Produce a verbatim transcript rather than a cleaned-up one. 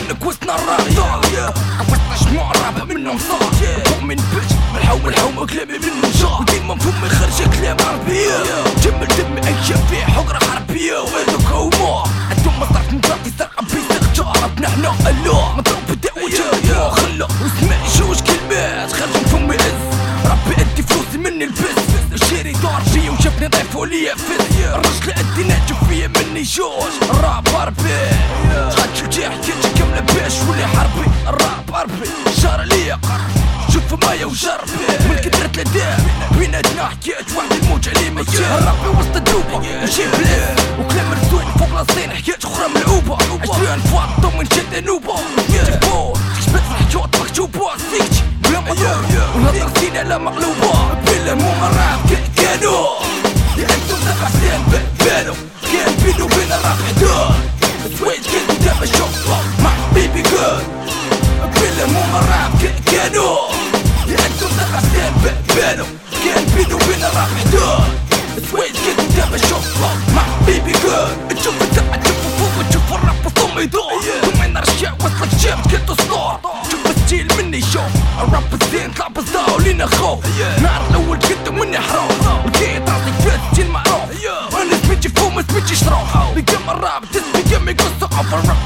منك وسطنا الراب وسطنا جموع راب منهم صار من بيت ملحو ملحو كلامي منهم جار ديما فمي خرج كلام عربية جمل دمي ايام في حقرة حربية وهذوك هما عندهم مصرف مضربي سرقة بيسق جارتنا حنا الله مضروب بدا وجه خلا وسمع جوج كلمات خرجوا فمي عز ربي ادي فلوسي مني البس شيري دار فيا وشافني ضيفو ليا فز الرجل ادي ناتو فيا مني جوج الراب عربي تغتل جي حكايتي كاملة باش ولي حربي الراب عربي جار ليا قرب شوف مايا وجربي من كثرة الاداء بيناتنا حكاية واحد الموج عليه مجال الرابي وسط الدوبة نجيب بلاس وكلام مرسوم فوق لاصين حكاية اخرى ملعوبة عشرين فاطة ومن شد نوبة يجيبو تكشبت في الحجوط مكتوبة سيكتي بلا مطلوب ونهضر سينا لا مقلوبة بلا مو الراب كانوا انتم دفع سين بانوا كان بينو وبين الراب حدود سويت كنت دابا شوف مع بيبي جول بلا مو الراب كانوا انتم دفع سين بانوا كان بينو وبين الراب حدود سويت كنت دابا شوف مع بيبي جول تشوف الدمع تشوف فوق تشوف الراب وصوم يدور ثم ينرجع وصلك جاب كنت صدور شوف الستيل مني شوف الراب الزين طلع بصداو لينا خوف نهار الاول جد مني حروف لقيت راسي في ستيل معروف انا سميتي فوق ما سميتي شروف بقام الراب تسمي يمي قصة في الراب